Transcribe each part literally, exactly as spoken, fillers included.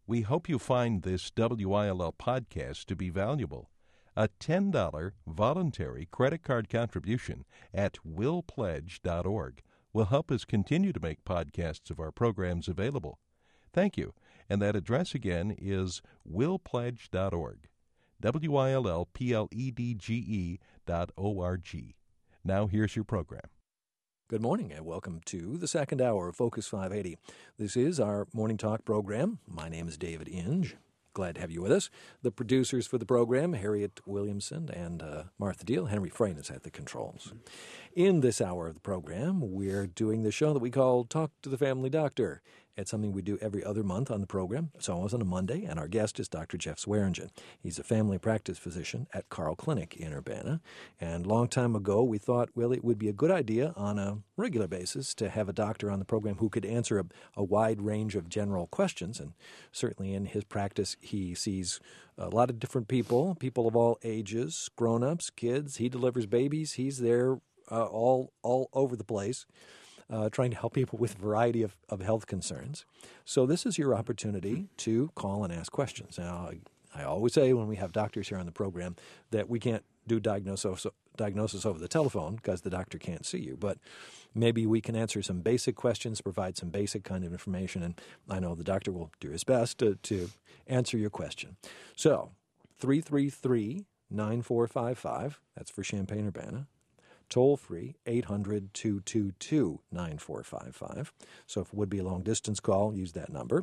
We hope you find this W I L L podcast to be valuable. A ten dollars voluntary credit card contribution at will pledge dot org will help us continue to make podcasts of our programs available. Thank you. And that address again is will pledge dot org. W I L L P L E D G E dot O R G. Now here's your program. Good morning and welcome to the second hour of Focus five eighty. This is our morning talk program. My name is David Inge. Glad to have you with us. The producers for the program, Harriet Williamson and uh, Martha Deal. Henry Frayne is at the controls. In this hour of the program, we're doing the show that we call Talk to the Family Doctor. It's something we do every other month on the program. It's always on a Monday, and our guest is Doctor Jeff Swearingen. He's a family practice physician at Carle Clinic in Urbana. And a long time ago, we thought, well, it would be a good idea on a regular basis to have a doctor on the program who could answer a, a wide range of general questions. And certainly in his practice, he sees a lot of different people, people of all ages, grown-ups, kids. He delivers babies. He's there uh, all all over the place. Uh, trying to help people with a variety of, of health concerns. So this is your opportunity to call and ask questions. Now, I, I always say when we have doctors here on the program that we can't do diagnosis, diagnosis over the telephone because the doctor can't see you, but maybe we can answer some basic questions, provide some basic kind of information, and I know the doctor will do his best to, to answer your question. So, three three three, nine four five five, that's for Champaign-Urbana. Toll-free, eight hundred, two two two, nine four five five. So if it would be a long-distance call, use that number.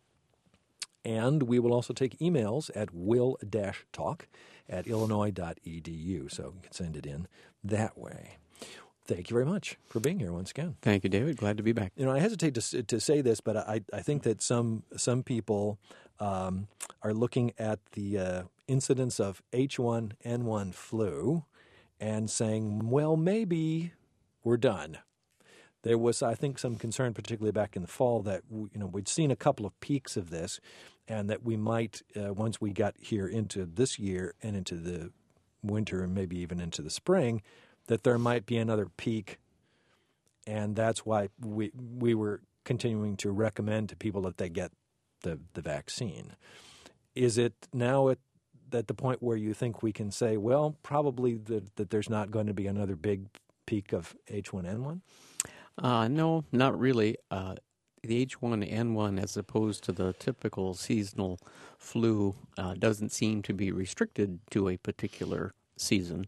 And we will also take emails at will-talk at illinois dot e d u, so you can send it in that way. Thank you very much for being here once again. Thank you, David. Glad to be back. You know, I hesitate to to say this, but I, I think that some some people um, are looking at the uh, incidence of H one N one flu and saying, well, maybe we're done. There was, I think, some concern, particularly back in the fall, that you know we'd seen a couple of peaks of this, and that we might, uh, once we got here into this year and into the winter and maybe even into the spring, that there might be another peak, and that's why we we were continuing to recommend to people that they get the, the vaccine. Is it now at at the point where you think we can say, well, probably that, that there's not going to be another big peak of H one N one? Uh, no, not really. Uh, the H one N one, as opposed to the typical seasonal flu, uh, doesn't seem to be restricted to a particular season.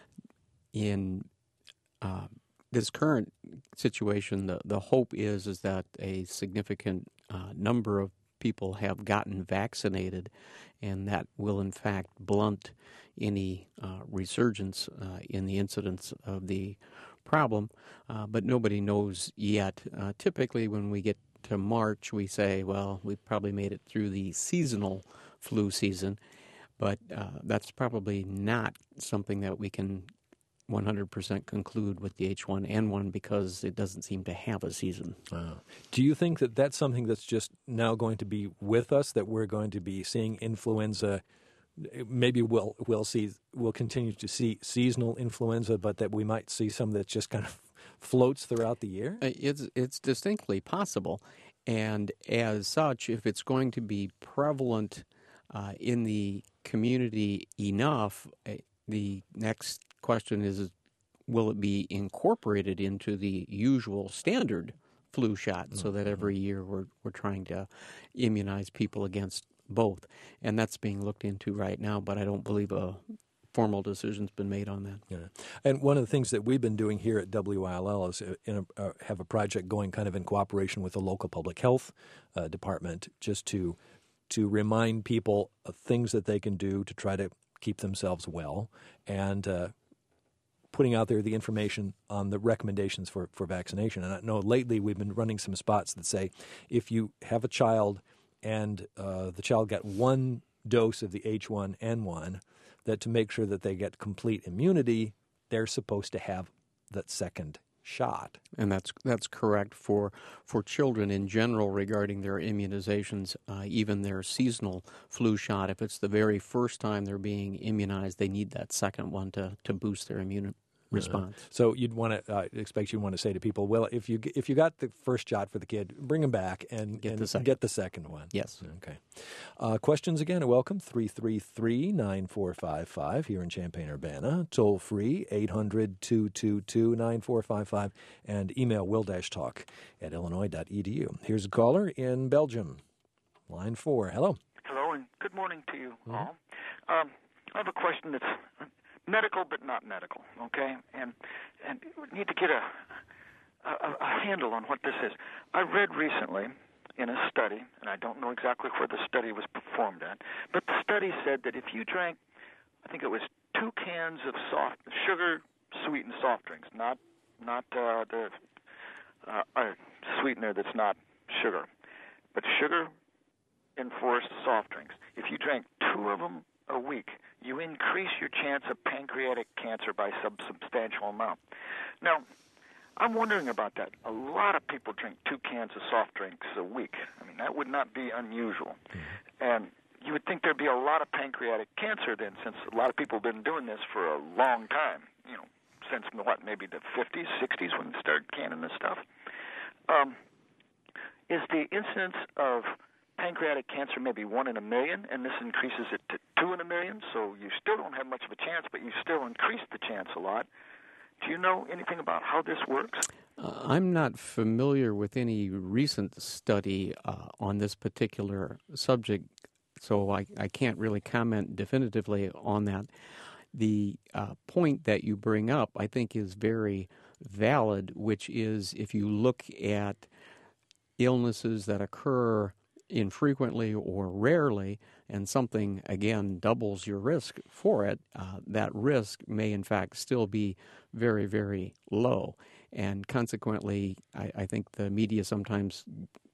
In uh, this current situation, the, the hope is is that a significant uh, number of people have gotten vaccinated, and that will in fact blunt any uh, resurgence uh, in the incidence of the problem, uh, but nobody knows yet. Uh, typically when we get to March, we say, well, we've probably made it through the seasonal flu season, but uh, that's probably not something that we can one hundred percent conclude with the H one N one because it doesn't seem to have a season. Uh, do you think that that's something that's just now going to be with us, that we're going to be seeing influenza? Maybe we'll we'll see we'll continue to see seasonal influenza, but that we might see some that just kind of floats throughout the year? It's it's distinctly possible, and as such, if it's going to be prevalent uh, in the community enough, uh, the next question is, will it be incorporated into the usual standard flu shot mm-hmm. so that every year we're we're trying to immunize people against both? And that's being looked into right now, but I don't believe a formal decision's been made on that. Yeah. And one of the things that we've been doing here at W I L L is in a, uh, have a project going kind of in cooperation with the local public health uh, department, just to to remind people of things that they can do to try to keep themselves well, and uh, putting out there the information on the recommendations for, for vaccination. And I know lately we've been running some spots that say if you have a child and uh, the child got one dose of the H one N one, that to make sure that they get complete immunity, they're supposed to have that second shot. And that's that's correct for for children in general regarding their immunizations, uh, even their seasonal flu shot. If it's the very first time they're being immunized, they need that second one to, to boost their immune, response. Uh, so you'd want to uh, expect you'd want to say to people, well, if you if you got the first shot for the kid, bring him back and Get and the second. get the second one. Yes. Okay. Uh, questions again are welcome. three three three, nine four five five here in Champaign-Urbana. Toll free, eight hundred, two two two, nine four five five. And email will-talk at illinois dot e d u. Here's a caller in Belgium. Line four. Hello. Hello, and good morning to you Mm-hmm. all. Um, I have a question that's medical but not medical, okay? And and we need to get a, a, a handle on what this is. I read recently in a study, and I don't know exactly where the study was performed at, but the study said that if you drank, I think it was two cans of soft sugar-sweetened soft drinks, not not uh, the uh, uh, sweetener that's not sugar, but sugar-enforced soft drinks. If you drank two of them a week, you increase your chance of pancreatic cancer by some substantial amount. Now, I'm wondering about that. A lot of people drink two cans of soft drinks a week. I mean, that would not be unusual. Mm-hmm. And you would think there'd be a lot of pancreatic cancer then, since a lot of people have been doing this for a long time, you know, since, what, maybe the fifties, sixties when they started canning this stuff. Um, is the incidence of pancreatic cancer maybe one in a million, and this increases it to two in a million, so you still don't have much of a chance, but you still increase the chance a lot. Do you know anything about how this works? Uh, I'm not familiar with any recent study uh, on this particular subject, so I, I can't really comment definitively on that. The uh, point that you bring up, I think, is very valid, which is if you look at illnesses that occur infrequently or rarely, and something, again, doubles your risk for it, uh, that risk may, in fact, still be very, very low. And consequently, I, I think the media sometimes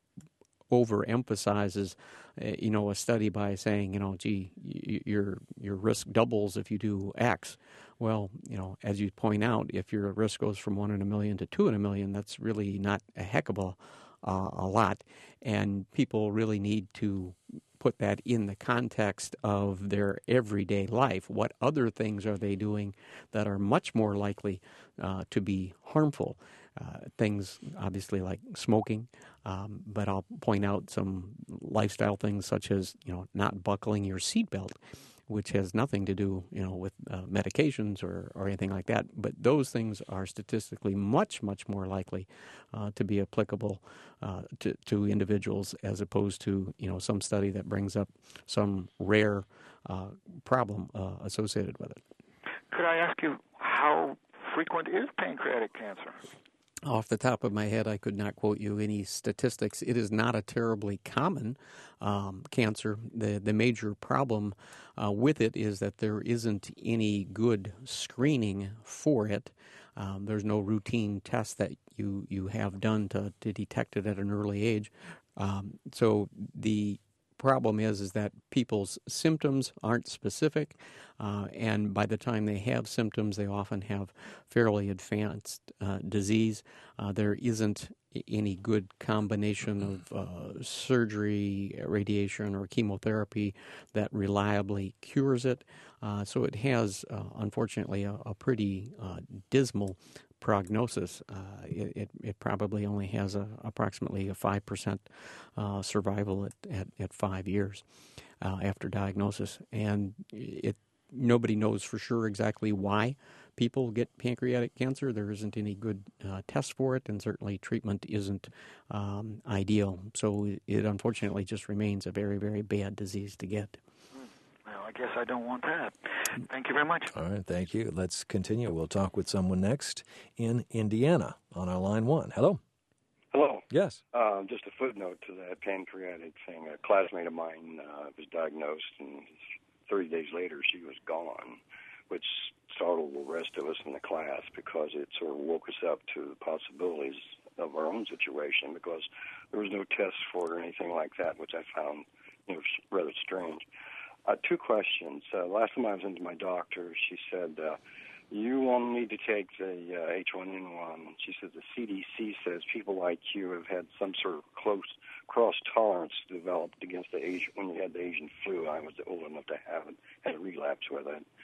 overemphasizes, uh, you know, a study by saying, you know, gee, y- your your risk doubles if you do X. Well, you know, as you point out, if your risk goes from one in a million to two in a million, that's really not a heck of a Uh, a lot, and people really need to put that in the context of their everyday life. What other things are they doing that are much more likely uh, to be harmful? Uh, things, obviously, like smoking, um, but I'll point out some lifestyle things such as, you know, not buckling your seatbelt, which has nothing to do, you know, with uh, medications or, or anything like that. But those things are statistically much, much more likely uh, to be applicable uh, to, to individuals as opposed to, you know, some study that brings up some rare uh, problem uh, associated with it. Could I ask you, how frequent is pancreatic cancer? Off the top of my head, I could not quote you any statistics. It is not a terribly common um, cancer. The the major problem uh, with it is that there isn't any good screening for it. Um, there's no routine test that you, you have done to, to detect it at an early age. Um, so the problem is is that people's symptoms aren't specific, uh, and by the time they have symptoms, they often have fairly advanced uh, disease. Uh, there isn't any good combination of uh, surgery, radiation, or chemotherapy that reliably cures it. Uh, so it has, uh, unfortunately, a, a pretty uh, dismal prognosis. Uh, it, it, it probably only has a, approximately a five percent uh, survival at, at, at five years uh, after diagnosis. And it nobody knows for sure exactly why people get pancreatic cancer. There isn't any good uh, test for it, and certainly treatment isn't um, ideal. So it, it unfortunately just remains a very, very bad disease to get. Well, I guess I don't want that. Thank you very much. All right, thank you. Let's continue. We'll talk with someone next in Indiana on our line one. Hello. Hello. Yes. Uh, just a footnote to that pancreatic thing. A classmate of mine uh, was diagnosed, and thirty days later she was gone, which startled the rest of us in the class because it sort of woke us up to the possibilities of our own situation, because there was no tests for it or anything like that, which I found, you know, rather strange. Uh, two questions. Uh, last time I was into my doctor, she said, uh, you won't need to take the uh, H one N one. She said the C D C says people like you have had some sort of close cross-tolerance developed against the Asian, when you had the Asian flu. I was old enough to have it, had a relapse with it.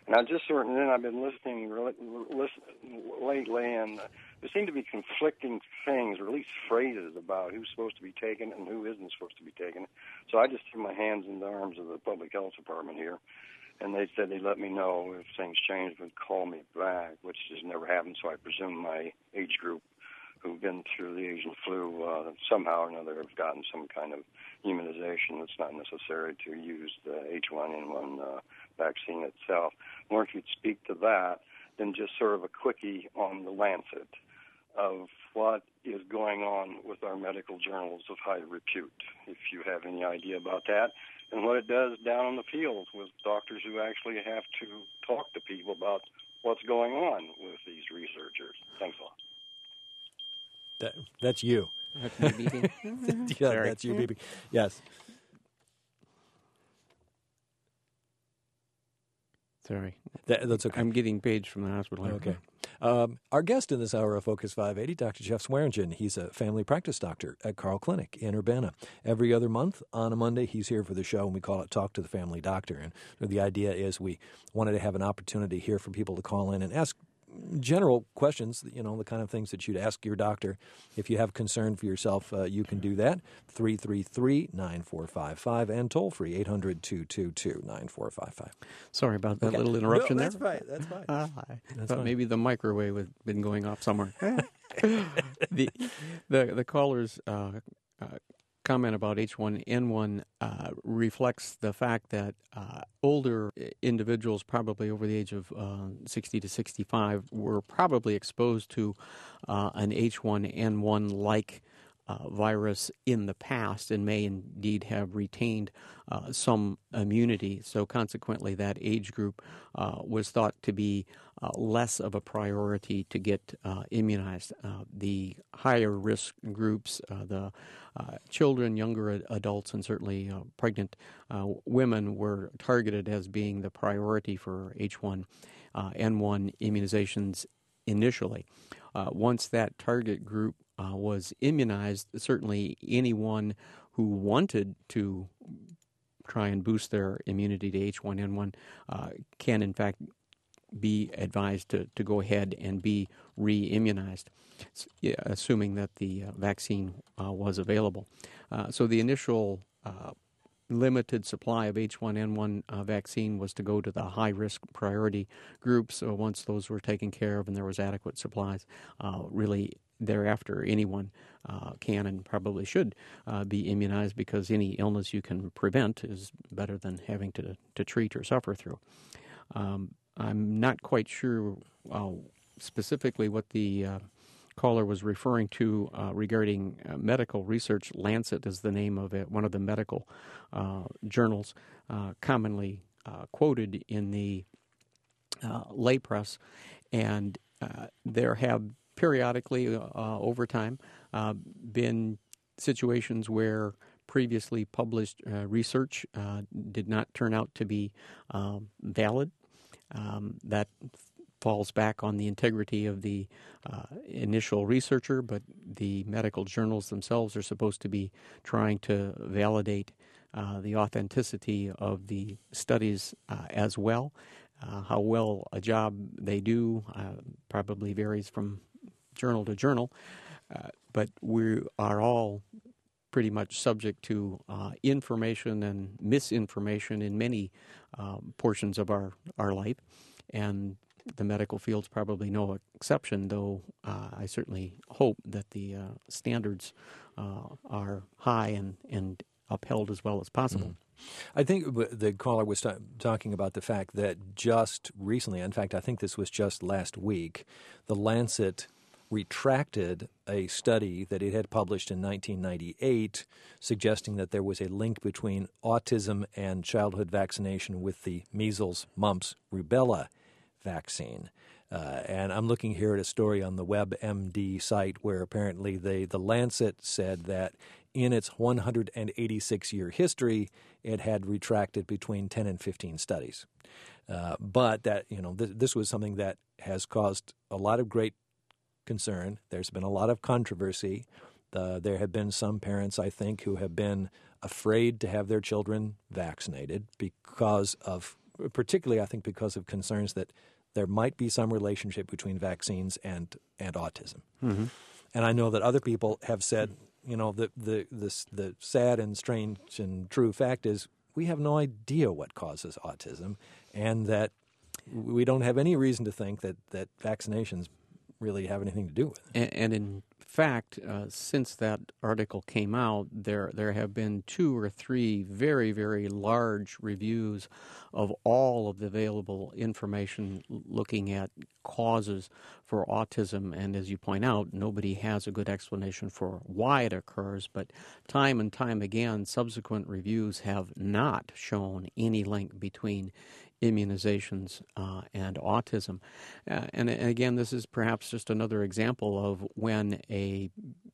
And I just sort of, and then I've been listening, listening lately, and there seem to be conflicting things, or at least phrases, about who's supposed to be taking it and who isn't supposed to be taking it. So I just threw my hands in the arms of the public health department here, and they said they'd let me know if things changed, would call me back, which has never happened. So I presume my age group, who've been through the Asian flu, uh, somehow or another have gotten some kind of immunization. It's not necessary to use the H one N one uh, vaccine itself. More if you'd speak to that, then just sort of a quickie on the Lancet of what is going on with our medical journals of high repute, if you have any idea about that, and what it does down in the field with doctors who actually have to talk to people about what's going on with these researchers. Thanks a lot. That, that's you. That's me beeping. Yeah, Sorry. that's you beeping. Yes. Sorry. That, that's okay. I'm getting paged from the hospital. Okay. Um, our guest in this hour of Focus five eighty, Doctor Jeff Swearingen. He's a family practice doctor at Carle Clinic in Urbana. Every other month on a Monday, he's here for the show, and we call it Talk to the Family Doctor. And the idea is we wanted to have an opportunity here for people to call in and ask general questions, you know, the kind of things that you'd ask your doctor. If you have concern for yourself, uh, you can do that. three three three, nine four five five and toll free, eight hundred, two two two, nine four five five. Sorry about that Okay. little interruption No, that's there. fine. That's fine. Uh, I That's thought fine. maybe the microwave had been going off somewhere. the, the the caller's uh, uh, comment about H one N one uh, reflects the fact that uh, older individuals, probably over the age of uh, sixty to sixty-five, were probably exposed to uh, an H one N one like Uh, virus in the past and may indeed have retained uh, some immunity. So consequently, that age group uh, was thought to be uh, less of a priority to get uh, immunized. Uh, the higher risk groups, uh, the uh, children, younger ad- adults, and certainly uh, pregnant uh, women were targeted as being the priority for H one N one immunizations initially. Uh, once that target group uh, was immunized, certainly anyone who wanted to try and boost their immunity to H one N one uh, can, in fact, be advised to, to go ahead and be re-immunized, assuming that the uh, vaccine uh, was available. Uh, so the initial uh, limited supply of H one N one uh, vaccine was to go to the high-risk priority groups. So once those were taken care of and there was adequate supplies, uh, really thereafter anyone uh, can and probably should uh, be immunized, because any illness you can prevent is better than having to, to treat or suffer through. Um, I'm not quite sure uh, specifically what the uh, caller was referring to uh, regarding uh, medical research. Lancet is the name of it, one of the medical uh, journals uh, commonly uh, quoted in the uh, lay press, and uh, there have periodically uh, over time uh, been situations where previously published uh, research uh, did not turn out to be um, valid. Um, that falls back on the integrity of the uh, initial researcher, but the medical journals themselves are supposed to be trying to validate uh, the authenticity of the studies uh, as well. Uh, how well a job they do uh, probably varies from journal to journal, uh, but we are all pretty much subject to uh, information and misinformation in many um, portions of our, our life, and the medical field's probably no exception, though uh, I certainly hope that the uh, standards uh, are high and, and upheld as well as possible. Mm. I think the caller was t- talking about the fact that just recently, in fact, I think this was just last week, the Lancet retracted a study that it had published in nineteen ninety-eight suggesting that there was a link between autism and childhood vaccination with the measles, mumps, rubella vaccine. Uh, and I'm looking here at a story on the WebMD site where apparently they, the Lancet said that in its one hundred eighty-six year history, it had retracted between ten and fifteen studies. Uh, but that, you know, th- this was something that has caused a lot of great concern. There's been a lot of controversy. Uh, there have been some parents, I think, who have been afraid to have their children vaccinated because of particularly, I think, because of concerns that there might be some relationship between vaccines and, and autism. Mm-hmm. And I know that other people have said, you know, the, the, the, the sad and strange and true fact is we have no idea what causes autism, and that we don't have any reason to think that, that vaccinations really have anything to do with it. And, and in fact, uh, since that article came out, there there have been two or three very, very large reviews of all of the available information looking at causes for autism. And as you point out, nobody has a good explanation for why it occurs. But time and time again, subsequent reviews have not shown any link between immunizations uh, and autism. Uh, and, and again, this is perhaps just another example of when a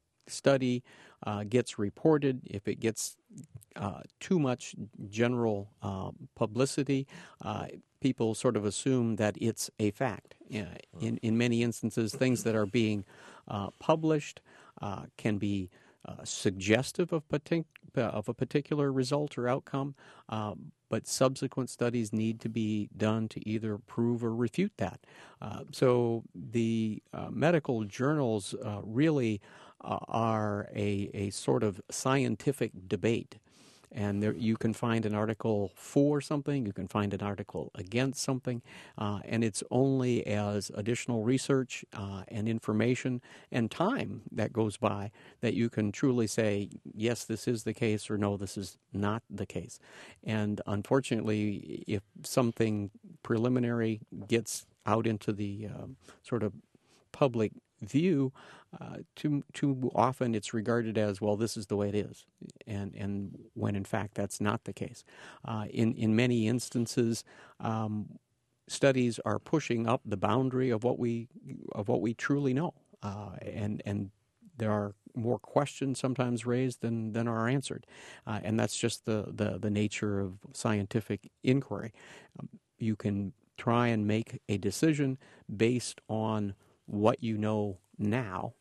study uh, gets reported, if it gets uh, too much general uh, publicity, uh, people sort of assume that it's a fact. Uh, in, in many instances, things that are being uh, published uh, can be uh, suggestive of, partic- of a particular result or outcome, uh, but subsequent studies need to be done to either prove or refute that. Uh, so the uh, medical journals uh, really uh, are a, a sort of scientific debate. And there, you can find an article for something, you can find an article against something, uh, and it's only as additional research uh, and information and time that goes by that you can truly say, yes, this is the case, or no, this is not the case. And unfortunately, if something preliminary gets out into the uh, sort of public view, uh, too too often it's regarded as, well, this is the way it is, and and when in fact that's not the case. Uh, in in many instances, um, studies are pushing up the boundary of what we of what we truly know, uh, and and there are more questions sometimes raised than than are answered, uh, and that's just the, the the nature of scientific inquiry. Um, you can try and make a decision based on what you know now,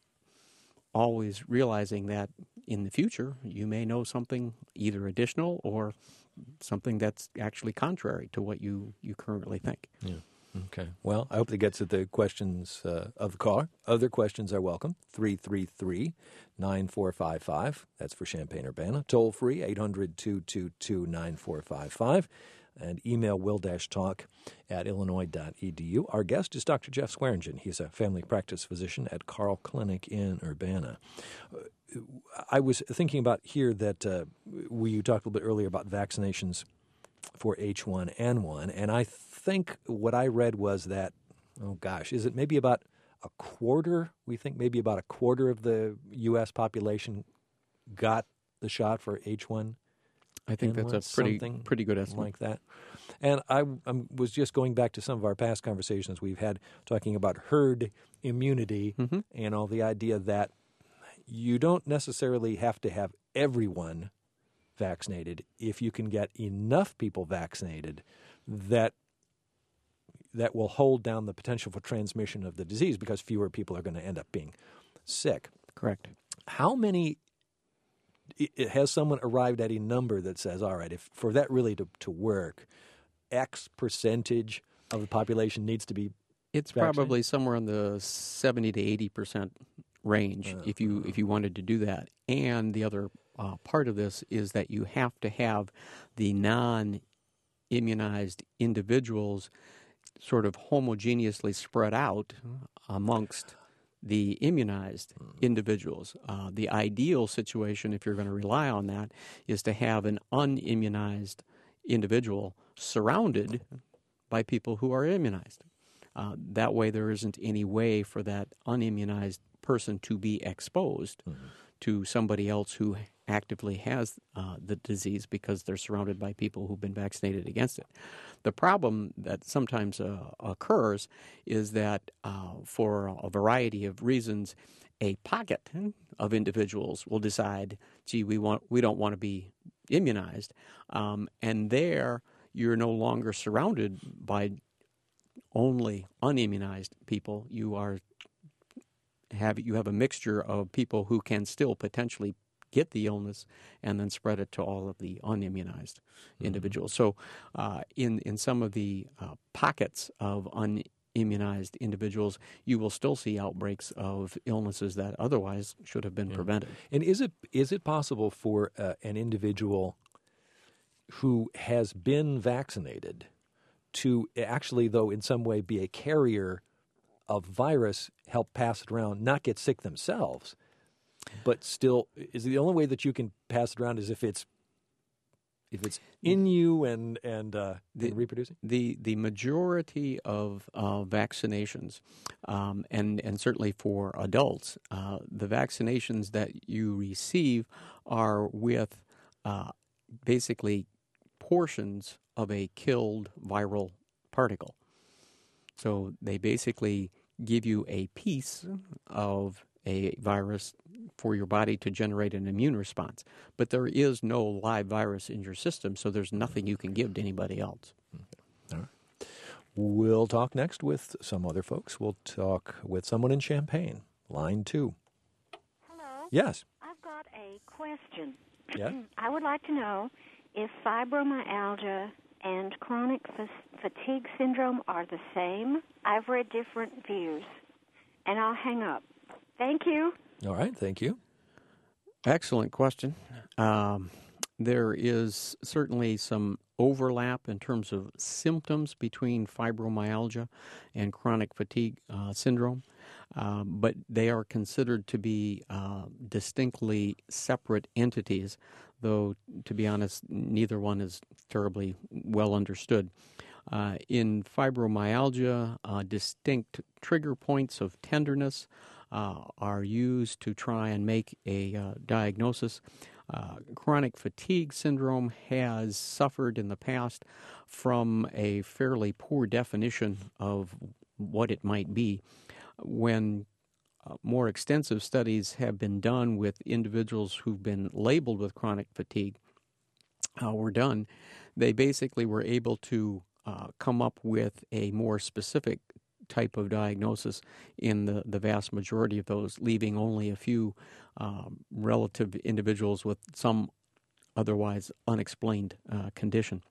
always realizing that in the future you may know something either additional or something that's actually contrary to what you, you currently think. Yeah. Okay. Well, I hope that gets at the questions uh, of the caller. Other questions are welcome. three three three, nine four five five. That's for Champaign-Urbana. Toll free, eight hundred, two two two, nine four five five. And email will-talk at illinois dot e d u. Our guest is Doctor Jeff Swearingen. He's a family practice physician at Carle Clinic in Urbana. Uh, I was thinking about here that uh, we you talked a little bit earlier about vaccinations for H one N one, and I think what I read was that, oh gosh, is it maybe about a quarter? We think maybe about a quarter of the U S population got the shot for H one. I think that's a pretty pretty good estimate. Like that. And I um, was just going back to some of our past conversations we've had talking about herd immunity mm-hmm. and all the idea that you don't necessarily have to have everyone vaccinated if you can get enough people vaccinated that that will hold down the potential for transmission of the disease because fewer people are going to end up being sick. Correct. How many It, has someone arrived at a number that says, all right, if for that really to, to work, X percentage of the population needs to be It's vaccinated? Probably somewhere in the seventy to eighty percent range uh, if you uh, if you wanted to do that. And the other uh, part of this is that you have to have the non-immunized individuals sort of homogeneously spread out amongst the immunized individuals. Uh, the ideal situation, if you're going to rely on that, is to have an unimmunized individual surrounded by people who are immunized. Uh, that way there isn't any way for that unimmunized person to be exposed mm-hmm. to somebody else who actively has uh, the disease because they're surrounded by people who've been vaccinated against it. The problem that sometimes uh, occurs is that uh, for a variety of reasons, a pocket of individuals will decide, gee, we want we don't want to be immunized, um, and there you're no longer surrounded by only unimmunized people. You are have you have a mixture of people who can still potentially get the illness and then spread it to all of the unimmunized mm-hmm. individuals. So uh, in, in some of the uh, pockets of unimmunized individuals, you will still see outbreaks of illnesses that otherwise should have been yeah. prevented. And is it is it possible for uh, an individual who has been vaccinated to actually, though, in some way be a carrier of virus, help pass it around, not get sick themselves, but still, is the only way that you can pass it around is if it's if it's in you and and, uh, the, and reproducing? The the majority of uh, vaccinations, um, and and certainly for adults, uh, the vaccinations that you receive are with uh, basically portions of a killed viral particle. So they basically give you a piece of a virus for your body to generate an immune response. But there is no live virus in your system, so there's nothing you can give to anybody else. Okay. All right. We'll talk next with some other folks. We'll talk with someone in Champaign, line two. Hello. Yes. I've got a question. Yeah. I would like to know if fibromyalgia and chronic f- fatigue syndrome are the same. I've read different views, and I'll hang up. Thank you. All right, thank you. Excellent question. Um, there is certainly some overlap in terms of symptoms between fibromyalgia and chronic fatigue uh, syndrome, um, but they are considered to be uh, distinctly separate entities, though, to be honest, neither one is terribly well understood. Uh, in fibromyalgia, uh, distinct trigger points of tenderness uh, are used to try and make a uh, diagnosis. Uh, chronic fatigue syndrome has suffered in the past from a fairly poor definition of what it might be. When uh, more extensive studies have been done with individuals who've been labeled with chronic fatigue uh, were done, they basically were able to uh, come up with a more specific type of diagnosis in the, the vast majority of those, leaving only a few um, relative individuals with some otherwise unexplained uh, condition.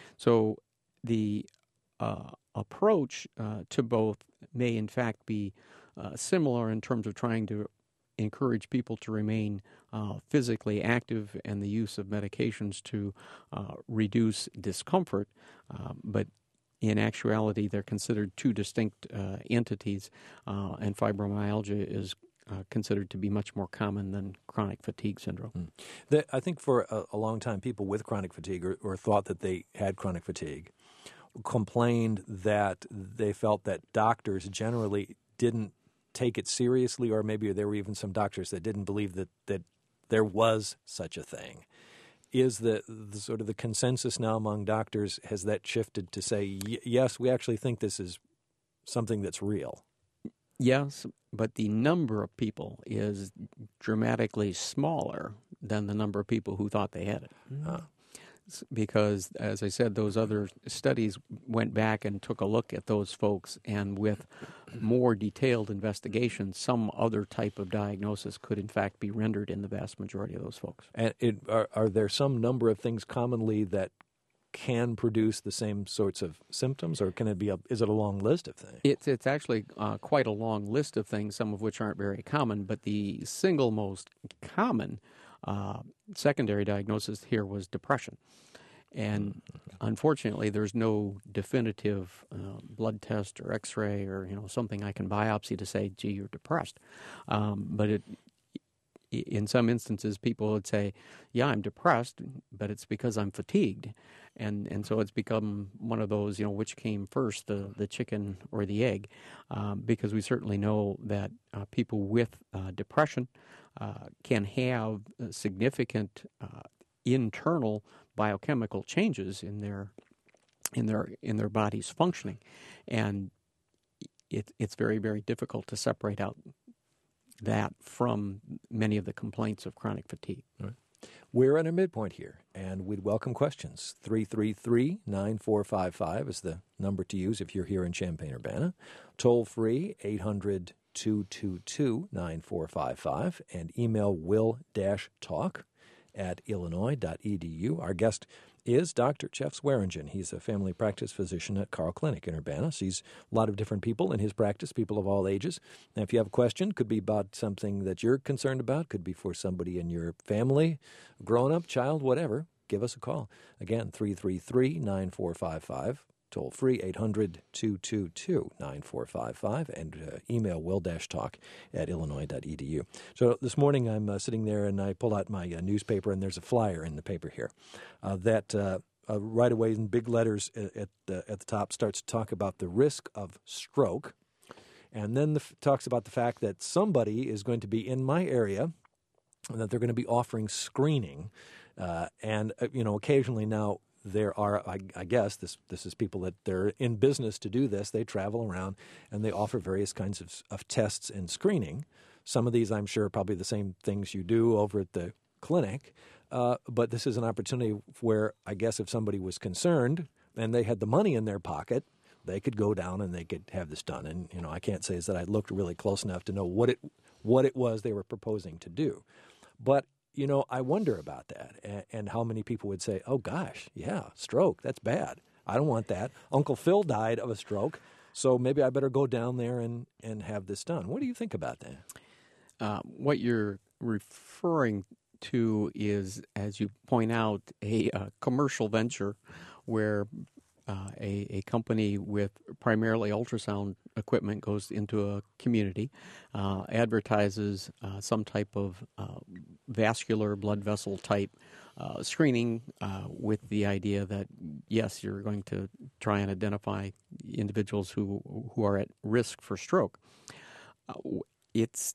So the uh, approach uh, to both may in fact be uh, similar in terms of trying to encourage people to remain uh, physically active and the use of medications to uh, reduce discomfort, uh, but in actuality, they're considered two distinct uh, entities, uh, and fibromyalgia is uh, considered to be much more common than chronic fatigue syndrome. Mm. The, I think for a, a long time, people with chronic fatigue or, or thought that they had chronic fatigue complained that they felt that doctors generally didn't take it seriously, or maybe there were even some doctors that didn't believe that, that there was such a thing. Is the, the sort of the consensus now among doctors, has that shifted to say, y- yes, we actually think this is something that's real? Yes, but the number of people is dramatically smaller than the number of people who thought they had it. Uh. Because, as I said, those other studies went back and took a look at those folks, and with more detailed investigation, some other type of diagnosis could, in fact, be rendered in the vast majority of those folks. And it, are, are there some number of things commonly that can produce the same sorts of symptoms, or can it be a, is it a long list of things? It's, it's actually uh, quite a long list of things, some of which aren't very common, but the single most common uh, secondary diagnosis here was depression. And unfortunately, there's no definitive uh, blood test or X-ray or you know something I can biopsy to say, "Gee, you're depressed." Um, but it, in some instances, people would say, "Yeah, I'm depressed, but it's because I'm fatigued," and and so it's become one of those you know which came first, the the chicken or the egg, um, because we certainly know that uh, people with uh, depression uh, can have significant uh, internal biochemical changes in their in their in their body's functioning, and it, it's very very difficult to separate out that from many of the complaints of chronic fatigue. All right. We're at a midpoint here, and we'd welcome questions. three three three, nine four five five is the number to use if you're here in Champaign-Urbana. Toll free, eight hundred two two two, nine four five five and email will-talk at illinois dot e d u. Our guest is Doctor Jeff Swearingen. He's a family practice physician at Carle Clinic in Urbana. Sees a lot of different people in his practice, people of all ages. And if you have a question, could be about something that you're concerned about, could be for somebody in your family, grown-up, child, whatever, give us a call. Again, three three three, nine four five five. Toll free, eight hundred, two two two, nine four five five, and uh, email will-talk at illinois dot e d u. So this morning I'm uh, sitting there and I pull out my uh, newspaper, and there's a flyer in the paper here uh, that uh, uh, right away in big letters at, at, uh, at the top starts to talk about the risk of stroke, and then the, talks about the fact that somebody is going to be in my area and that they're going to be offering screening, uh, and uh, you know occasionally now. There are, I, I guess, this this is people that they're in business to do this. They travel around and they offer various kinds of, of tests and screening. Some of these, I'm sure, are probably the same things you do over at the clinic. Uh, but this is an opportunity where I guess if somebody was concerned and they had the money in their pocket, they could go down and they could have this done. And, you know, I can't say is that I looked really close enough to know what it what it was they were proposing to do. But you know, I wonder about that and, and how many people would say, oh, gosh, yeah, stroke, that's bad. I don't want that. Uncle Phil died of a stroke, so maybe I better go down there and, and have this done. What do you think about that? Uh, what you're referring to is, as you point out, a, a commercial venture where uh, a, a company with primarily ultrasound equipment goes into a community, uh, advertises uh, some type of uh, vascular blood vessel type uh, screening uh, with the idea that, yes, you're going to try and identify individuals who, who are at risk for stroke. Uh, it's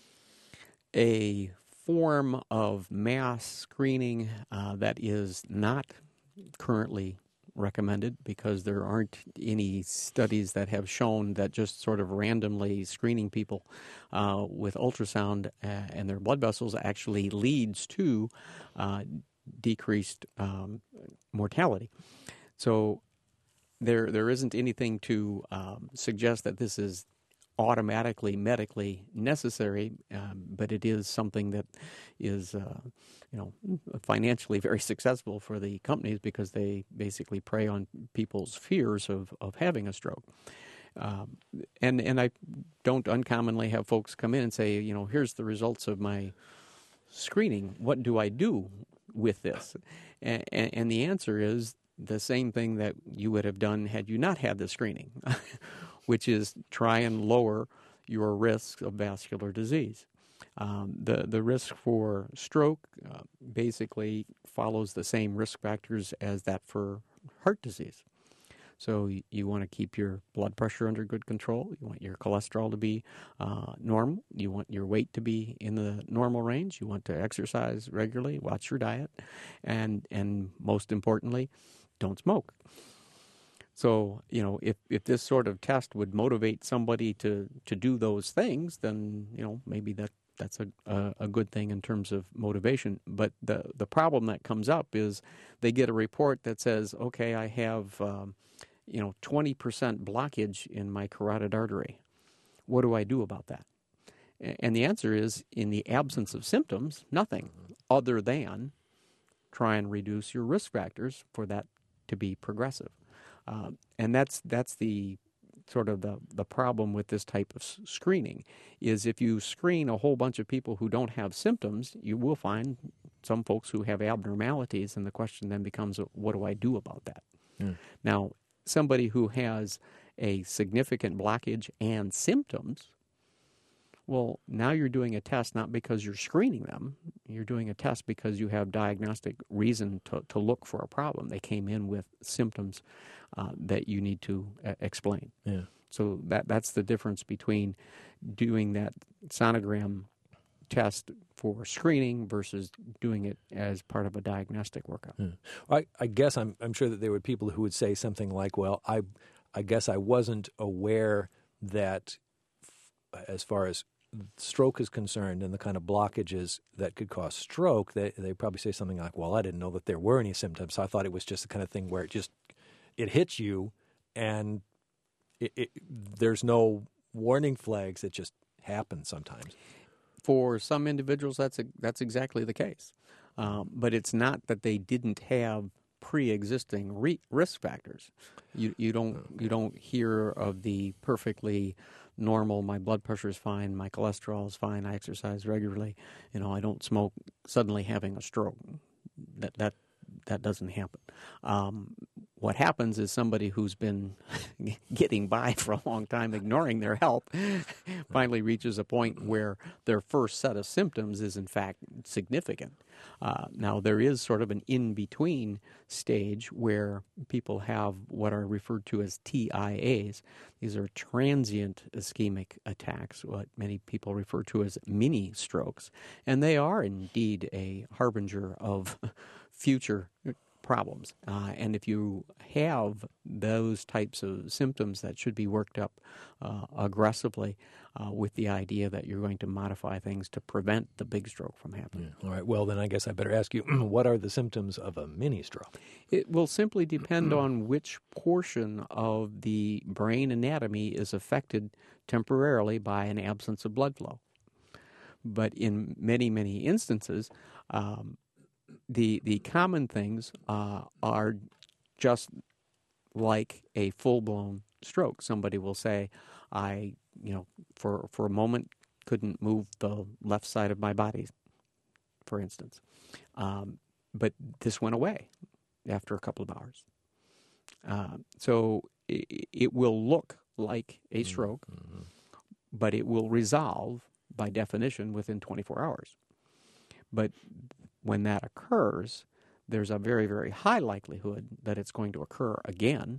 a form of mass screening uh, that is not currently recommended because there aren't any studies that have shown that just sort of randomly screening people uh, with ultrasound uh, and their blood vessels actually leads to uh, decreased um, mortality. So there there isn't anything to um, suggest that this is automatically medically necessary, um, but it is something that is, uh, you know, financially very successful for the companies because they basically prey on people's fears of, of having a stroke. Um, and and I don't uncommonly have folks come in and say, you know, here's the results of my screening. What do I do with this? And, and the answer is the same thing that you would have done had you not had the screening, which is try and lower your risk of vascular disease. Um, the, the risk for stroke uh, basically follows the same risk factors as that for heart disease. So you, you want to keep your blood pressure under good control. You want your cholesterol to be uh, normal. You want your weight to be in the normal range. You want to exercise regularly, watch your diet, and and most importantly, don't smoke. So, you know, if, if this sort of test would motivate somebody to, to do those things, then, you know, maybe that, that's a, a, a good thing in terms of motivation. But the, the problem that comes up is they get a report that says, okay, I have, um, you know, twenty percent blockage in my carotid artery. What do I do about that? And the answer is, in the absence of symptoms, nothing other than try and reduce your risk factors for that to be progressive. Uh, and that's that's the sort of the, the problem with this type of s- screening, is if you screen a whole bunch of people who don't have symptoms, you will find some folks who have abnormalities, and the question then becomes, what do I do about that? Mm. Now, somebody who has a significant blockage and symptoms, well, now you're doing a test not because you're screening them. You're doing a test because you have diagnostic reason to, to look for a problem. They came in with symptoms uh, that you need to uh, explain. Yeah. So that that's the difference between doing that sonogram test for screening versus doing it as part of a diagnostic workup. Yeah. I, I guess I'm I'm sure that there were people who would say something like, well, I I guess I wasn't aware that f- as far as stroke is concerned and the kind of blockages that could cause stroke, they they probably say something like, well, I didn't know that there were any symptoms. So I thought it was just the kind of thing where it just, it hits you and it, it, there's no warning flags. It just happen sometimes. For some individuals, that's a, that's exactly the case. Um, but it's not that they didn't have pre-existing re- risk factors. You you don't you don't hear of the perfectly normal. My blood pressure is fine. My cholesterol is fine. I exercise regularly. You know, I don't smoke. Suddenly having a stroke. That that that doesn't happen. Um, what happens is somebody who's been getting by for a long time, ignoring their health, finally reaches a point where their first set of symptoms is in fact significant. Uh, now, there is sort of an in-between stage where people have what are referred to as T I As. These are transient ischemic attacks, what many people refer to as mini strokes, and they are indeed a harbinger of future problems. Uh, and if you have those types of symptoms, that should be worked up uh, aggressively uh, with the idea that you're going to modify things to prevent the big stroke from happening. Yeah. All right. Well, then I guess I better ask you, what are the symptoms of a mini stroke? It will simply depend on which portion of the brain anatomy is affected temporarily by an absence of blood flow. But in many, many instances, um, The the common things uh, are just like a full-blown stroke. Somebody will say, I, you know, for, for a moment couldn't move the left side of my body, for instance. Um, but this went away after a couple of hours. Uh, so it, it will look like a stroke, mm-hmm. but it will resolve, by definition, within twenty-four hours. But when that occurs, there's a very, very high likelihood that it's going to occur again,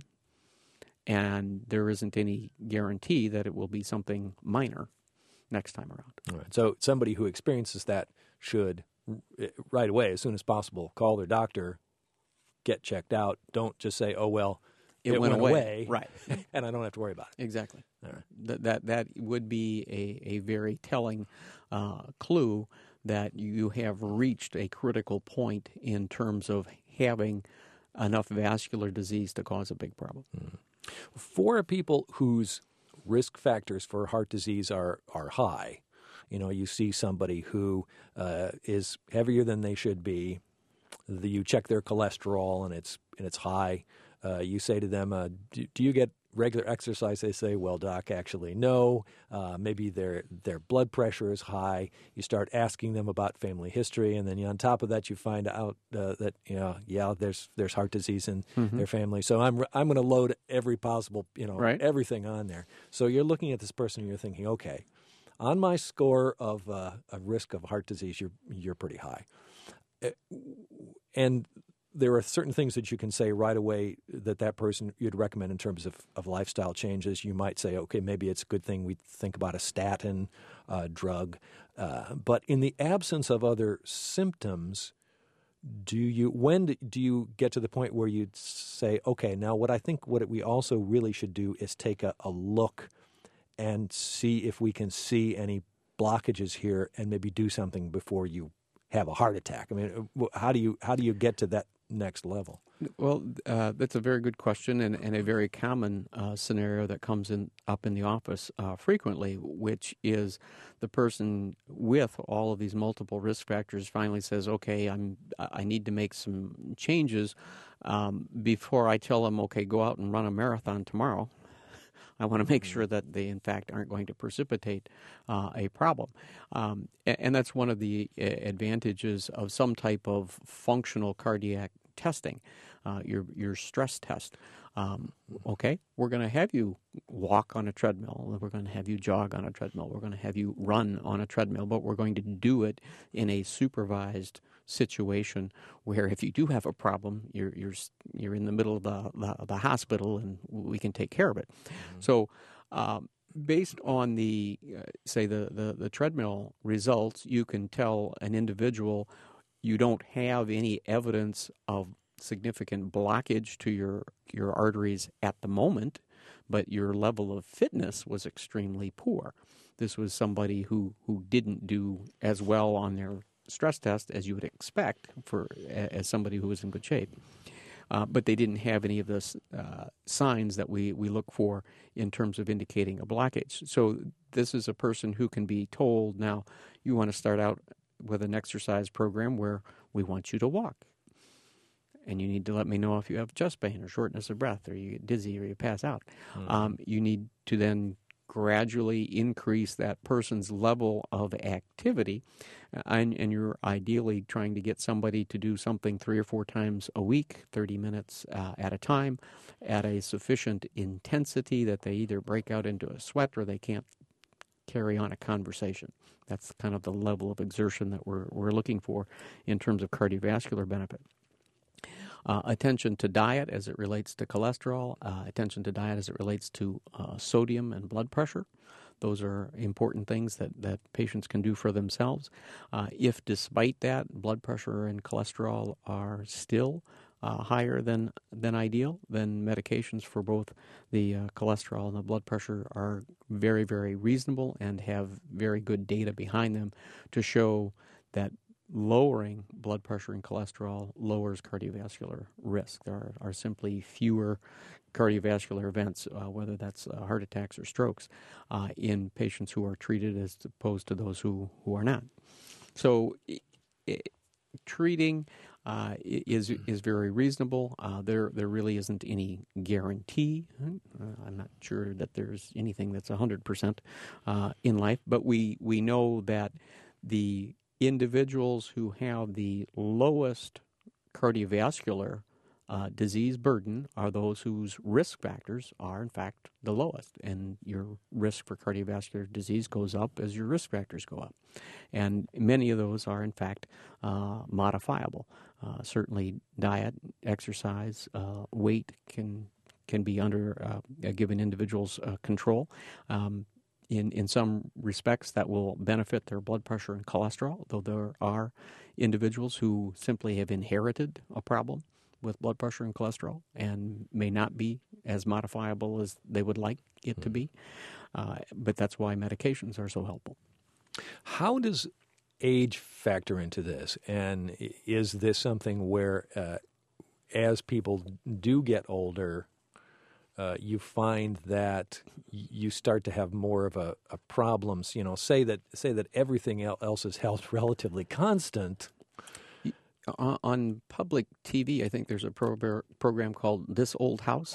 and there isn't any guarantee that it will be something minor next time around. All right. So somebody who experiences that should, right away, as soon as possible, call their doctor, get checked out. Don't just say, oh, well, it, it went, went away. away, right? and I don't have to worry about it. Exactly. All right. That, that, that would be a, a very telling uh, clue that you have reached a critical point in terms of having enough vascular disease to cause a big problem. Mm. For people whose risk factors for heart disease are, are high, you know, you see somebody who uh, is heavier than they should be, the, you check their cholesterol and it's and it's high. Uh, you say to them, uh, do, do you get regular exercise? They say, well, doc, actually, no. Uh, maybe their their blood pressure is high. You start asking them about family history, and then you, on top of that, you find out uh, that you know, yeah, there's there's heart disease in mm-hmm. their family. So I'm I'm going to load every possible, you know, right. everything on there. So you're looking at this person, and you're thinking, okay, on my score of uh, a risk of heart disease, you're you're pretty high, and there are certain things that you can say right away that that person you'd recommend in terms of, of lifestyle changes. You might say, okay, maybe it's a good thing we think about a statin uh, drug. Uh, but in the absence of other symptoms, do you when do you get to the point where you'd say, okay, now what I think what we also really should do is take a, a look and see if we can see any blockages here and maybe do something before you have a heart attack? I mean, how do you how do you get to that next level? Well, uh, that's a very good question, and, and a very common uh, scenario that comes in up in the office uh, frequently, which is the person with all of these multiple risk factors finally says, "Okay, I'm I need to make some changes." Um, before I tell them, "Okay, go out and run a marathon tomorrow," I want to make sure that they, in fact, aren't going to precipitate uh, a problem. Um, and, and that's one of the uh, advantages of some type of functional cardiac testing, uh, your your stress test. Um, okay, we're going to have you walk on a treadmill. We're going to have you jog on a treadmill. We're going to have you run on a treadmill, but we're going to do it in a supervised situation where if you do have a problem, you're you're you're in the middle of the the, the hospital, and we can take care of it. Mm-hmm. So, um, based on the uh, say the, the the treadmill results, you can tell an individual you don't have any evidence of significant blockage to your your arteries at the moment, but your level of fitness was extremely poor. This was somebody who who didn't do as well on their stress test as you would expect for as somebody who was in good shape. uh, but they didn't have any of the uh, signs that we, we look for in terms of indicating a blockage. So this is a person who can be told, now you want to start out with an exercise program where we want you to walk. And you need to let me know if you have chest pain or shortness of breath or you get dizzy or you pass out. Mm-hmm. Um, you need to then gradually increase that person's level of activity, uh, and, and you're ideally trying to get somebody to do something three or four times a week, thirty minutes uh, at a time, at a sufficient intensity that they either break out into a sweat or they can't carry on a conversation. That's kind of the level of exertion that we're, we're looking for in terms of cardiovascular benefit. Uh, attention to diet as it relates to cholesterol, uh, attention to diet as it relates to uh, sodium and blood pressure. Those are important things that, that patients can do for themselves. Uh, if despite that, blood pressure and cholesterol are still uh, higher than, than ideal, then medications for both the uh, cholesterol and the blood pressure are very, very reasonable and have very good data behind them to show that lowering blood pressure and cholesterol lowers cardiovascular risk. There are, are simply fewer cardiovascular events, uh, whether that's uh, heart attacks or strokes, uh, in patients who are treated as opposed to those who, who are not. So it, it, treating uh, is is very reasonable. Uh, there there really isn't any guarantee. Uh, I'm not sure that there's anything that's one hundred percent uh, in life, but we, we know that the individuals who have the lowest cardiovascular uh, disease burden are those whose risk factors are, in fact, the lowest. And your risk for cardiovascular disease goes up as your risk factors go up. And many of those are, in fact, uh, modifiable. Uh, certainly diet, exercise, uh, weight can can be under uh, a given individual's uh, control. Um, In, in some respects, that will benefit their blood pressure and cholesterol, though there are individuals who simply have inherited a problem with blood pressure and cholesterol and may not be as modifiable as they would like it mm-hmm. to be. Uh, but that's why medications are so helpful. How does age factor into this? And is this something where uh, as people do get older, Uh, you find that you start to have more of a, a problems, you know, say that say that everything else is held relatively constant. Uh, on public T V, I think there's a pro- program called This Old House.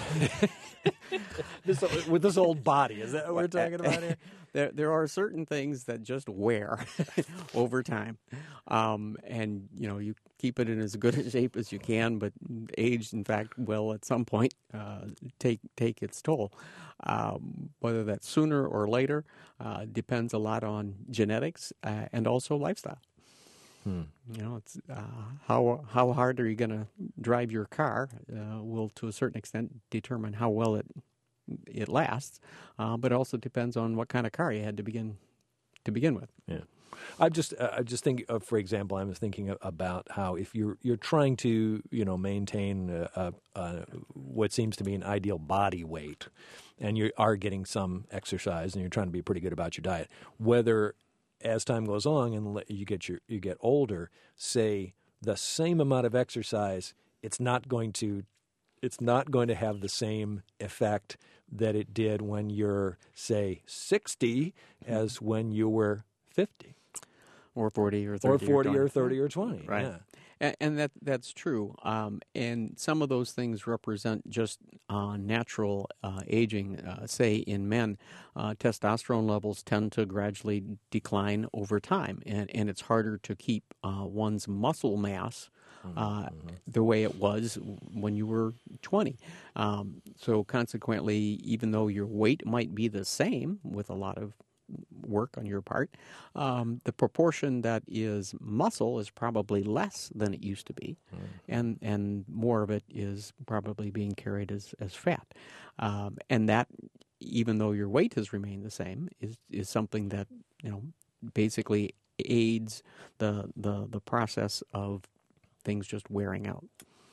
this, with this old body, is that what we're talking about here? There, there are certain things that just wear over time. Um, and, you know, you keep it in as good a shape as you can, but age, in fact, will at some point uh, take take its toll. Um, whether that's sooner or later uh, depends a lot on genetics uh, and also lifestyle. Hmm. You know, it's uh, how how hard are you going to drive your car uh, will, to a certain extent, determine how well it it lasts. Uh, but it also depends on what kind of car you had to begin to begin with. Yeah, I just uh, I just think, uh, for example, I was thinking about how if you're you're trying to you know maintain uh, uh, uh, what seems to be an ideal body weight, and you are getting some exercise, and you're trying to be pretty good about your diet, whether as time goes on and you get your you get older, say the same amount of exercise, it's not going to it's not going to have the same effect that it did when you're, say, sixty as when you were fifty. Or forty or thirty. Or forty or, or thirty or twenty. Right. Yeah. And, and that that's true. Um, and some of those things represent just uh, natural uh, aging. Uh, say in men, uh, testosterone levels tend to gradually decline over time. And, and it's harder to keep uh, one's muscle mass Uh, mm-hmm. the way it was when you were twenty. Um, so consequently, even though your weight might be the same with a lot of work on your part, um, the proportion that is muscle is probably less than it used to be, mm-hmm. and and more of it is probably being carried as, as fat. Um, and that, even though your weight has remained the same, is, is something that, you know, basically aids the the, the process of things just wearing out.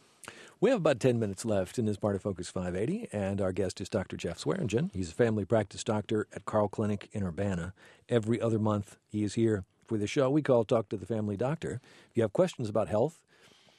We have about ten minutes left in this part of Focus five eighty, and our guest is Doctor Jeff Swearingen. He's a family practice doctor at Carle Clinic in Urbana. Every other month, he is here for the show we call Talk to the Family Doctor. If you have questions about health, just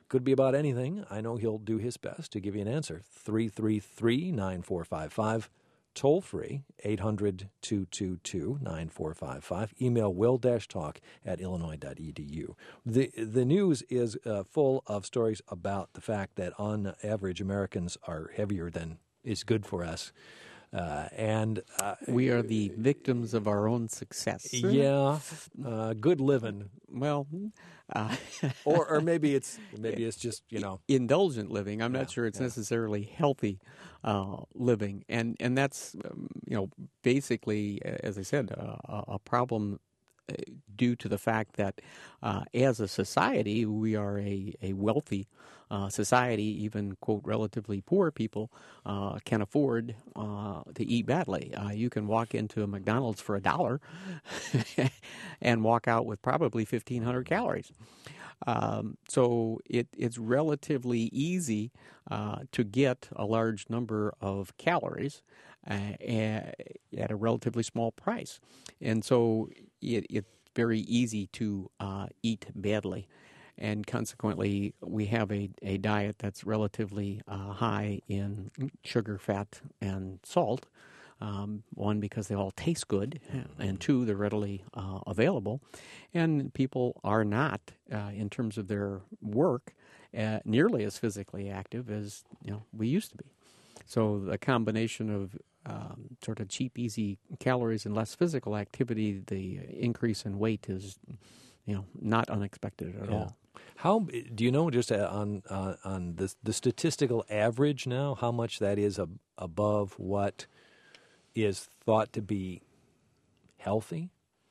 Could be about anything. I know he'll do his best to give you an answer. three three three, nine four five five. Toll free, eight hundred, two two two, nine four five five. Email will-talk at illinois dot e d u. The, the news is uh, full of stories about the fact that on average Americans are heavier than is good for us. Uh, and uh, we are the victims of our own success. Yeah, uh, good living. Well, uh, or or maybe it's maybe it's just you know indulgent living. I'm yeah, not sure it's yeah. necessarily healthy uh, living, and and that's um, you know basically, as I said, uh, a problem due to the fact that uh, as a society we are a a wealthy uh, society. Even quote relatively poor people uh, can afford uh, to eat badly. Uh, you can walk into a McDonald's for a dollar and walk out with probably fifteen hundred calories. Um, so it, it's relatively easy uh, to get a large number of calories uh, at a relatively small price. And so it, it's very easy to uh, eat badly. And consequently, we have a, a diet that's relatively uh, high in sugar, fat, and salt. Um, one, because they all taste good, and two, they're readily uh, available. And people are not, uh, in terms of their work, uh, nearly as physically active as you know we used to be. So the combination of um, sort of cheap, easy calories and less physical activity, the increase in weight is, you know, not unexpected at yeah. all. How do you know just on uh, on the the statistical average now? How much that is ab- above what is thought to be healthy?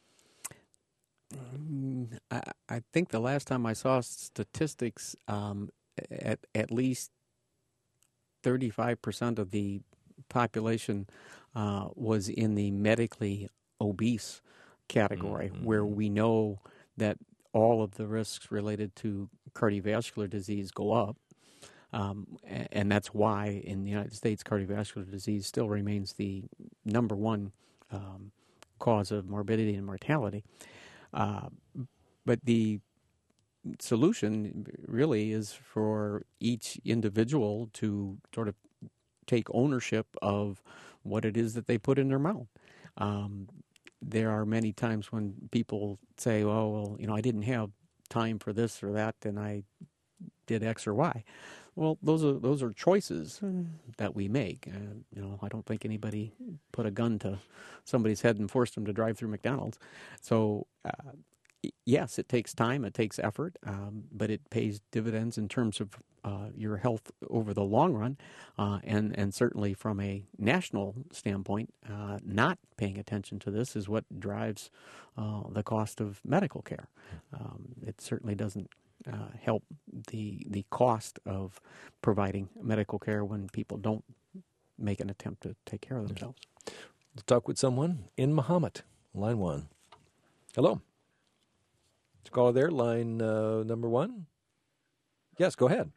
Mm, I, I think the last time I saw statistics, um, at at least thirty-five percent of the population uh, was in the medically obese category, mm-hmm. where we know that all of the risks related to cardiovascular disease go up. Um, and that's why in the United States, cardiovascular disease still remains the number one um, cause of morbidity and mortality. Uh, but the solution really is for each individual to sort of take ownership of what it is that they put in their mouth. Um, there are many times when people say, oh, well, you know, I didn't have time for this or that, and I did X or Y. Well, those are those are choices that we make. Uh, you know, I don't think anybody put a gun to somebody's head and forced them to drive through McDonald's. So, uh, yes, it takes time, it takes effort, um, but it pays dividends in terms of uh, your health over the long run, uh, and and certainly from a national standpoint, uh, not paying attention to this is what drives uh, the cost of medical care. Um, it certainly doesn't. Uh, help the the cost of providing medical care when people don't make an attempt to take care of themselves. Let's talk with someone in Mahomet, line one. Hello. Let's call there, line uh, number one. Yes, go ahead.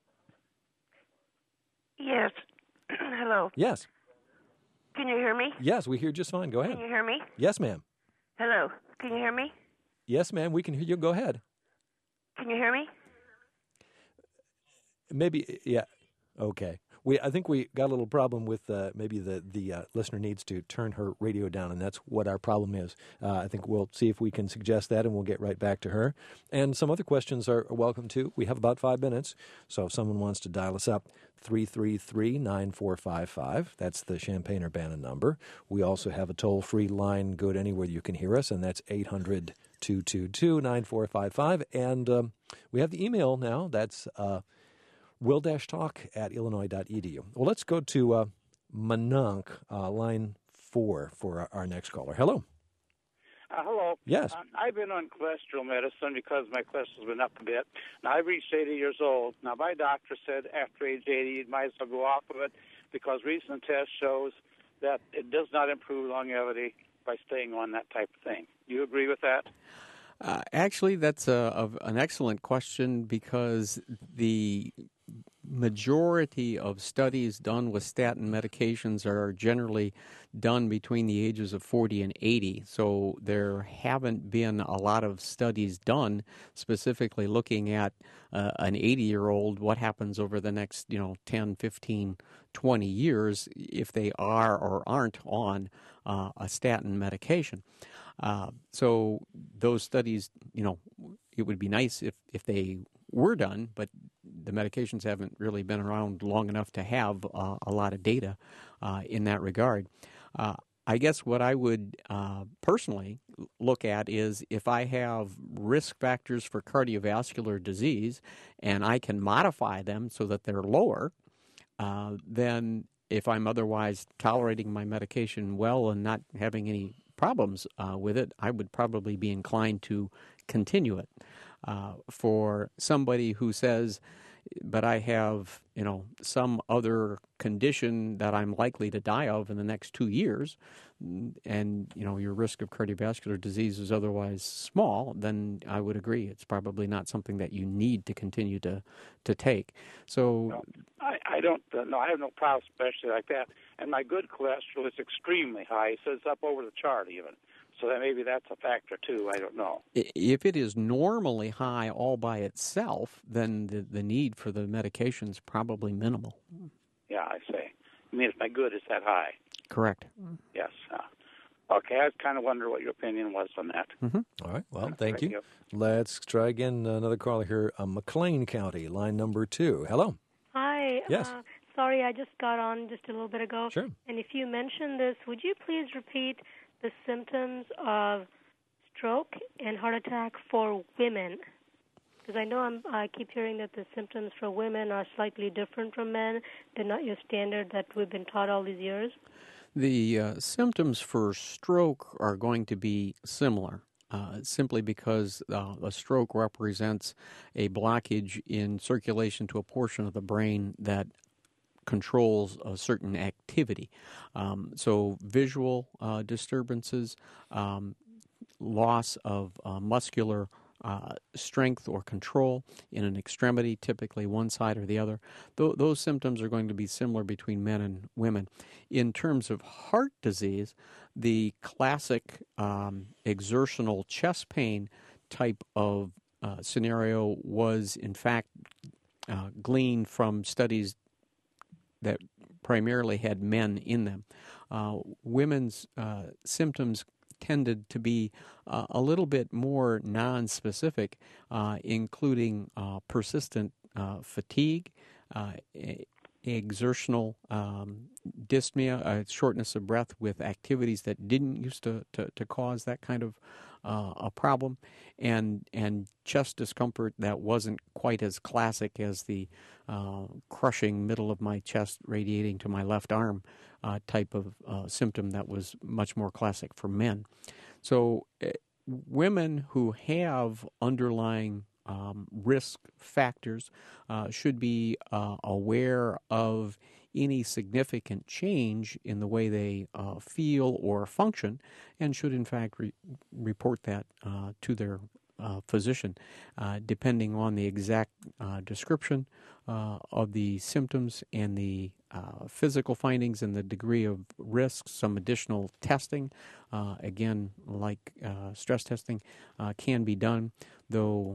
Yes. Hello. Yes. Can you hear me? Yes, we hear just fine. Go ahead. Can you hear me? Yes, ma'am. Hello. Can you hear me? Yes, ma'am. We can hear you. Go ahead. Can you hear me? Maybe, yeah. Okay. We, I think we got a little problem with uh, maybe the the uh, listener needs to turn her radio down, and that's what our problem is. Uh, I think we'll see if we can suggest that, and we'll get right back to her. And some other questions are welcome too. We have about five minutes, so if someone wants to dial us up, three three three, nine four five five. That's the Champaign-Urbana number. We also have a toll-free line good anywhere you can hear us, and that's eight hundred, two two two, nine four five five. And um, we have the email now. That's uh, will-talk at illinois dot e d u. Well, let's go to uh, Mononk, uh, line four, for our, our next caller. Hello. Uh, hello. Yes. Uh, I've been on cholesterol medicine because my cholesterol's been up a bit. Now, I've reached eighty years old. Now, my doctor said after age eighty, you might as well go off of it because recent test shows that it does not improve longevity by staying on that type of thing. Do you agree with that? Uh, actually, that's a, a, an excellent question because the majority of studies done with statin medications are generally done between the ages of forty and eighty. So there haven't been a lot of studies done specifically looking at uh, an eighty-year-old, what happens over the next, you know, ten, fifteen, twenty years if they are or aren't on uh, a statin medication. Uh, so those studies, you know, it would be nice if, if they were done, but the medications haven't really been around long enough to have uh, a lot of data uh, in that regard. Uh, I guess what I would uh, personally look at is if I have risk factors for cardiovascular disease and I can modify them so that they're lower, uh, then if I'm otherwise tolerating my medication well and not having any problems uh, with it, I would probably be inclined to continue it. Uh, for somebody who says, but I have, you know, some other condition that I'm likely to die of in the next two years, and, you know, your risk of cardiovascular disease is otherwise small, then I would agree it's probably not something that you need to continue to, to take. So no, I, I don't, uh, no, I have no problem, especially like that. And my good cholesterol is extremely high, so it's up over the chart even. So that maybe that's a factor, too. I don't know. If it is normally high all by itself, then the, the need for the medication is probably minimal. Yeah, I say. I mean, if my good is that high. Correct. Yes. Uh, okay, I kind of wonder what your opinion was on that. Mm-hmm. All right. Well, thank, thank you. you. Let's try again. Another caller here, uh, McLean County, line number two. Hello. Hi. Yes. Uh, sorry, I just got on just a little bit ago. Sure. And if you mentioned this, would you please repeat the symptoms of stroke and heart attack for women? Because I know I'm, I keep hearing that the symptoms for women are slightly different from men. They're not your standard that we've been taught all these years. The uh, symptoms for stroke are going to be similar, uh, simply because uh, a stroke represents a blockage in circulation to a portion of the brain that controls a certain activity. Um, so visual uh, disturbances, um, loss of uh, muscular uh, strength or control in an extremity, typically one side or the other. Th- those symptoms are going to be similar between men and women. In terms of heart disease, the classic um, exertional chest pain type of uh, scenario was, in fact, uh, gleaned from studies that primarily had men in them. Uh, women's uh, symptoms tended to be uh, a little bit more nonspecific, uh, including uh, persistent uh, fatigue, uh, exertional um, dyspnea, uh, shortness of breath with activities that didn't used to, to, to cause that kind of uh, a problem, and and chest discomfort that wasn't quite as classic as the uh, crushing middle of my chest radiating to my left arm uh, type of uh, symptom that was much more classic for men. So uh, women who have underlying Um, risk factors uh, should be uh, aware of any significant change in the way they uh, feel or function, and should in fact re- report that uh, to their uh, physician, uh, depending on the exact uh, description uh, of the symptoms and the uh, physical findings and the degree of risk. Some additional testing, uh, again, like uh, stress testing, uh, can be done, though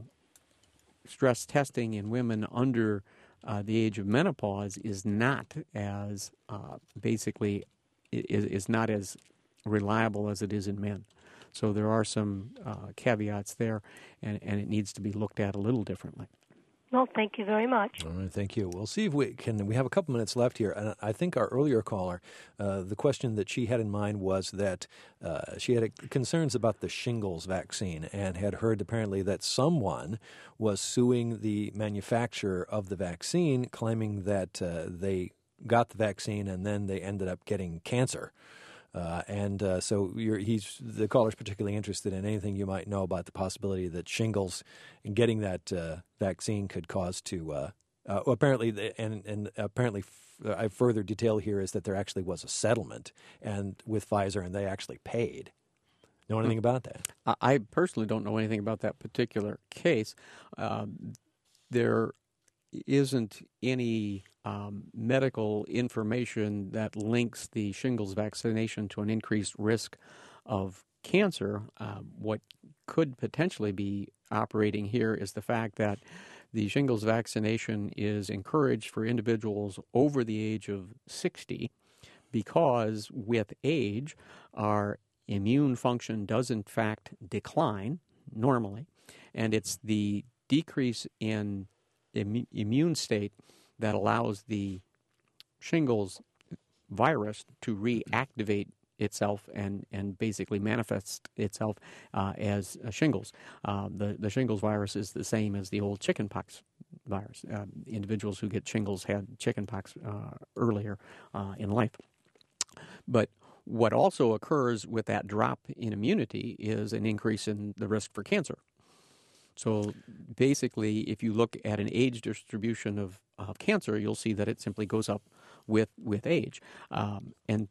stress testing in women under uh, the age of menopause is not as uh, basically is, is not as reliable as it is in men. So there are some uh, caveats there, and, and it needs to be looked at a little differently. Well, thank you very much. All right, thank you. We'll see if we can. We have a couple minutes left here, and I think our earlier caller, uh, the question that she had in mind was that uh, she had concerns about the shingles vaccine and had heard apparently that someone was suing the manufacturer of the vaccine, claiming that uh, they got the vaccine and then they ended up getting cancer. Uh, and uh, so you're, he's the caller's particularly interested in anything you might know about the possibility that shingles and getting that uh, vaccine could cause to. Uh, uh, apparently, and and apparently, f- I further detail here is that there actually was a settlement and with Pfizer, and they actually paid. Know anything about that? I personally don't know anything about that particular case. Uh, there isn't any um, medical information that links the shingles vaccination to an increased risk of cancer. Uh, what could potentially be operating here is the fact that the shingles vaccination is encouraged for individuals over the age of sixty because with age, our immune function does in fact decline normally, and it's the decrease in Im- immune state that allows the shingles virus to reactivate itself and, and basically manifest itself uh, as uh, shingles. Uh, the, the shingles virus is the same as the old chickenpox virus. Uh, individuals who get shingles had chickenpox uh, earlier uh, in life. But what also occurs with that drop in immunity is an increase in the risk for cancer. So basically, if you look at an age distribution of, of cancer, you'll see that it simply goes up with, with age. Um, and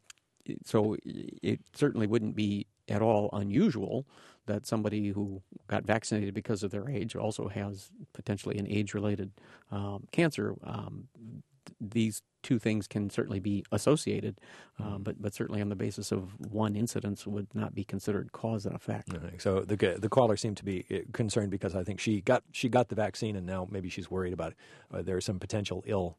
so it certainly wouldn't be at all unusual that somebody who got vaccinated because of their age also has potentially an age-related um, cancer. Um, these two things can certainly be associated, uh, but but certainly on the basis of one incidence would not be considered cause and effect. Right. So the the caller seemed to be concerned because I think she got she got the vaccine and now maybe she's worried about uh, there are some potential ill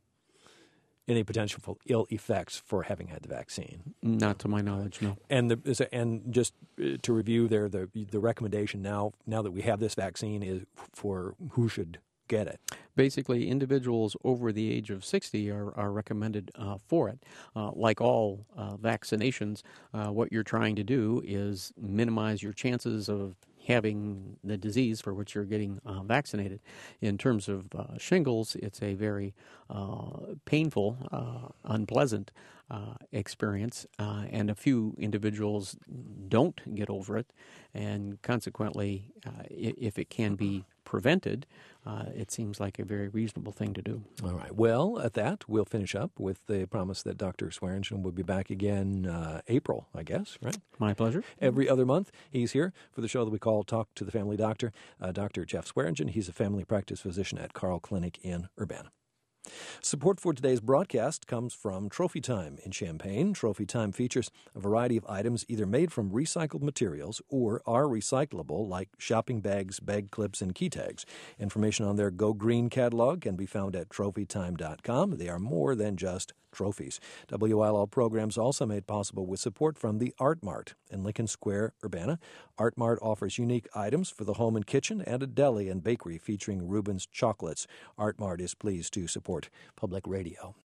any potential for ill effects for having had the vaccine. Not to my knowledge, no. And the and just to review there, the the recommendation now now that we have this vaccine is for who should get it. Basically, individuals over the age of sixty are, are recommended uh, for it. Uh, like all uh, vaccinations, uh, what you're trying to do is minimize your chances of having the disease for which you're getting uh, vaccinated. In terms of uh, shingles, it's a very uh, painful, uh, unpleasant uh, experience, uh, and a few individuals don't get over it, and consequently, uh, if it can be prevented, uh, it seems like a very reasonable thing to do. All right. Well, at that, we'll finish up with the promise that Doctor Swearingen will be back again uh, April, I guess, right? My pleasure. Every other month, he's here for the show that we call Talk to the Family Doctor. Uh, Doctor Jeff Swearingen, he's a family practice physician at Carle Clinic in Urbana. Support for today's broadcast comes from Trophy Time in Champaign. Trophy Time features a variety of items either made from recycled materials or are recyclable, like shopping bags, bag clips, and key tags. Information on their Go Green catalog can be found at trophy time dot com. They are more than just trophies. W I L L programs also made possible with support from the Art Mart in Lincoln Square, Urbana. Art Mart offers unique items for the home and kitchen and a deli and bakery featuring Reuben's chocolates. Art Mart is pleased to support Public Radio.